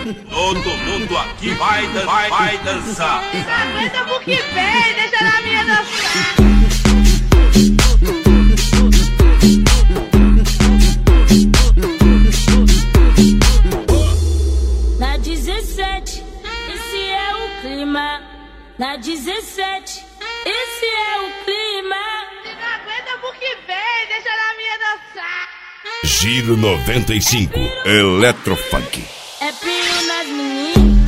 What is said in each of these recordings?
Todo mundo aqui vai dançar. Aguenta porque vem, deixa na minha dançar. Na 17, esse é o clima. Na 17, esse é o clima. Não aguenta porque vem, deixa na minha dançar. Giro 95, Eletrofunk. É piro nas meninas.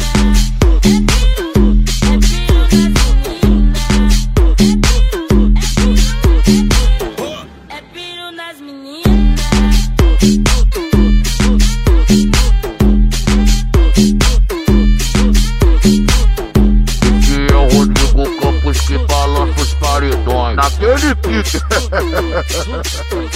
É piro nas meninas. Que é o Rodrigo Campos que balança os paredões. Naquele pique.